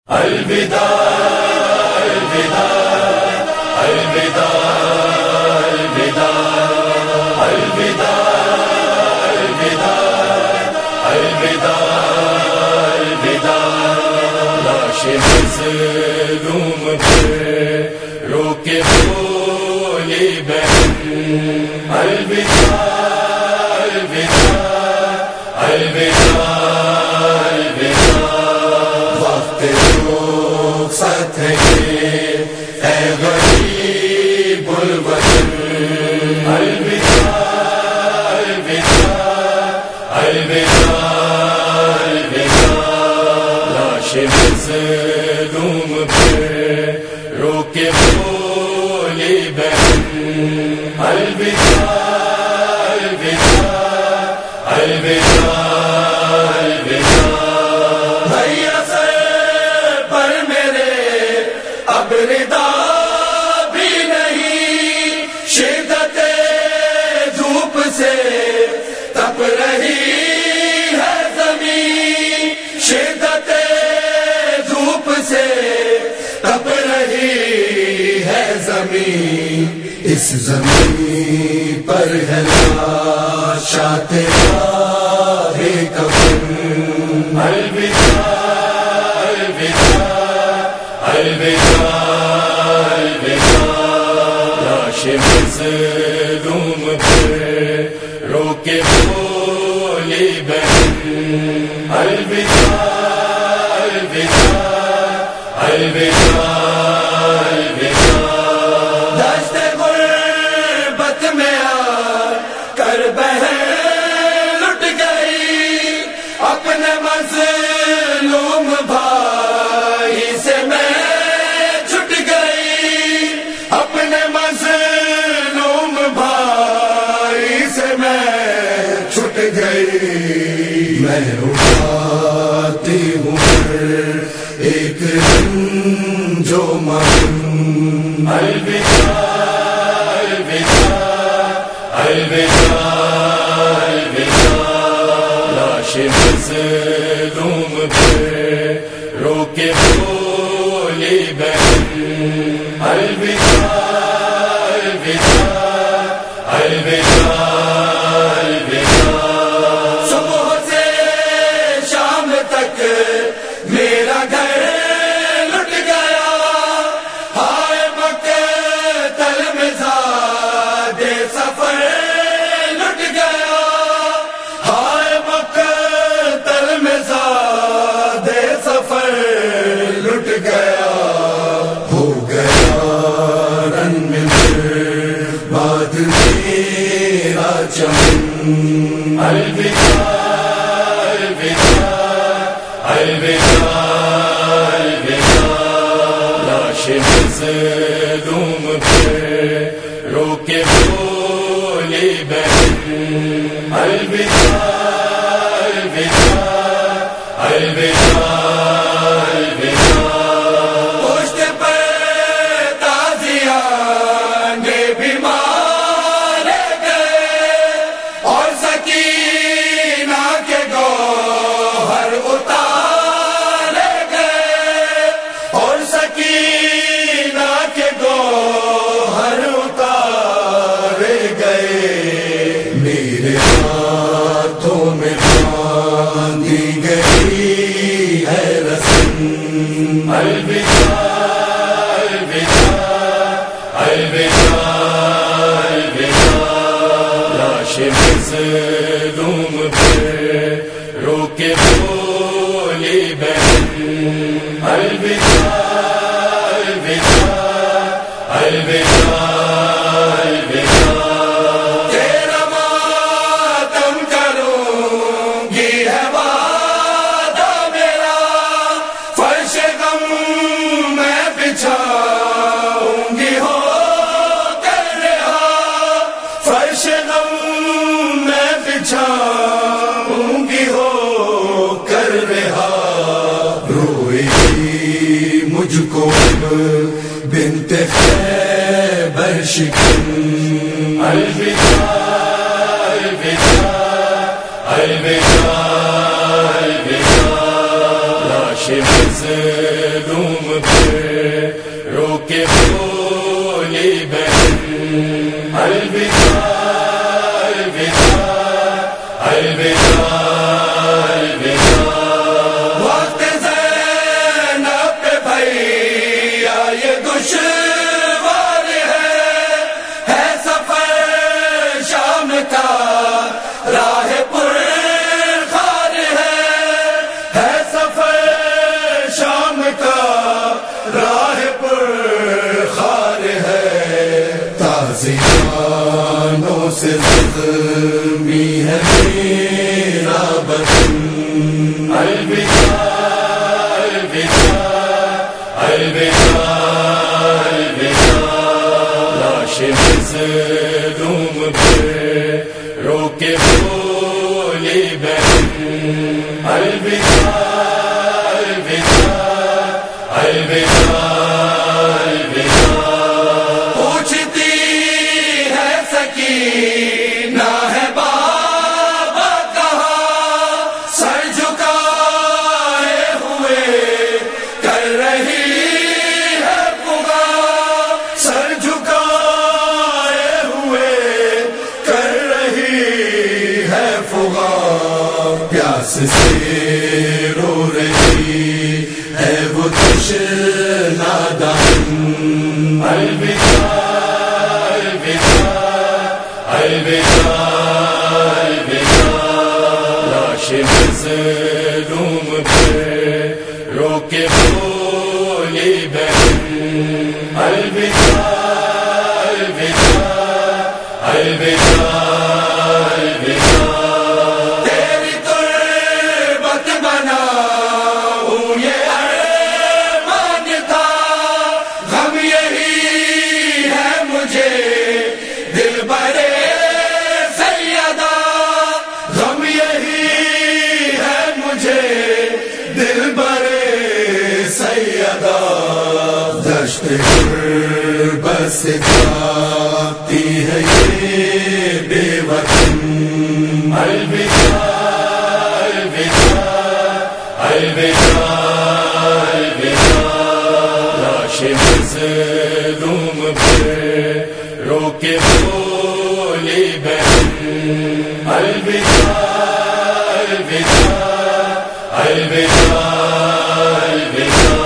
الوداع الوداع الوداع الوداع الوداع الوداع الوداع الوداع لاش مظلوم پر رو کے بولی بہن الوداع الوداع الوداع ساتھ اے غریب الوطن الوداع الوداع الوداع الوداع لاش مظلوم پر رو کے بولی بہن الوداع الوداع الوداع ردا بھی نہیں، شدت دھوپ سے تپ رہی ہے زمین، شدت دھوپ سے تپ رہی ہے زمین، اس زمین پر ہے لاشات راہ کفن الوداع الوداع الوداع لاش مظلوم پر رو کے بولی بہن الوداع الوداع الوداع الوداع دشت غربت میں آ کر بہن لٹ گئی، اپنے مظلوم بھائی سے میں چھٹ گئی، اپنے مظلوم بھائی سے میں چھٹ گئی، میں اٹھاتی ہوں ایک دن جو من الوداع الوداع الوداع الوداع لاش مظلوم پر رو کے بولی بہن الوداع الوداع الوداع الوداع صبح سے شام تک میرا گھر لٹ گیا، ہائے مقتل میں زادے سفر لٹ گیا، ہائے مقتل میں زادے سفر لٹ گیا، ہو گیا رن میں بعد میرا چمن الوداع الوداع الوداع الوداع لاش مظلوم پر رو کے بولی بہن الوداع الوداع الوداع الوداع پشت پر تازیانے بھی مارے گئے، اور سکینہ کے گوہر اتارے گئے، اور سکینہ کے گوہر اتارے گئے، میرے ہاتھوں میں باندھی گئی ہے رسم الوداع الوداع الوداع الوداع لاش مظلوم پر رو کے بولی بہن الوداع الوداع الوداع الوداع تیرا ماتم کروں گی ہے وعدہ میرا، فرش غم میں بچھاؤں گی ہو کر رہا، فرش غم میں بچھاؤں گی ہو کر رہا، روئے گی مجھ کو بنت خیبر شکن الوداع الوداع الوداع الوداع لاش مظلوم پہ رو کے بولی بہن الوداع الوداع الوداع الوداع وقت زینب پہ بھیا یہ دشوار ہے سفر شام کا راہ پر خار ہے سفر شام کا راہ پر خار ہے تازیانوں سے زخمی ہے میرا بدن الوداع الوداع الوداع الوداع لاش مظلوم پہ رو کے بولی بہن الوداع الوداع الوداع الوداع پوچھتی ہے سکینہ ہے بابا کہاں سر جھکائے ہوئے کر رہی ہے پکار سر جھکائے ہوئے کر رہی ہے پکار پیاس سے رو رہی ہے وہ تشنہ دہن الوداع الوداع الوداع الوداع لاش مظلوم پہ رو کے بولی بہن الوداع الوداع الوداع الوداع تیری تربت بناؤں یہ ارمان تھا غم یہی ہے مجھے دل برے سیدہ غم یہی ہے مجھے دل برے سیدہ دشت غربت سے جاتی ہے یہ بے وطن الوداع الوداع الوداع الوداع لاش مظلوم پہ رو کے بولی بہن الوداع الوداع الوداع الوداع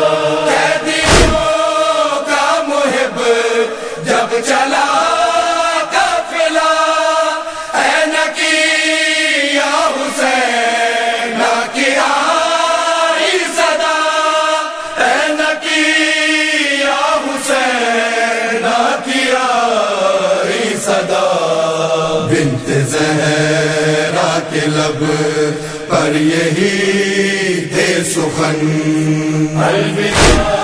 قیدیوں کا محب جب چلا قافلہ اے نکی یا حسین نہ کیا صدا اے نکی یا حسین نہ کیا صدا بنت زہرا کے لب پر یہی تھے سخن الوداع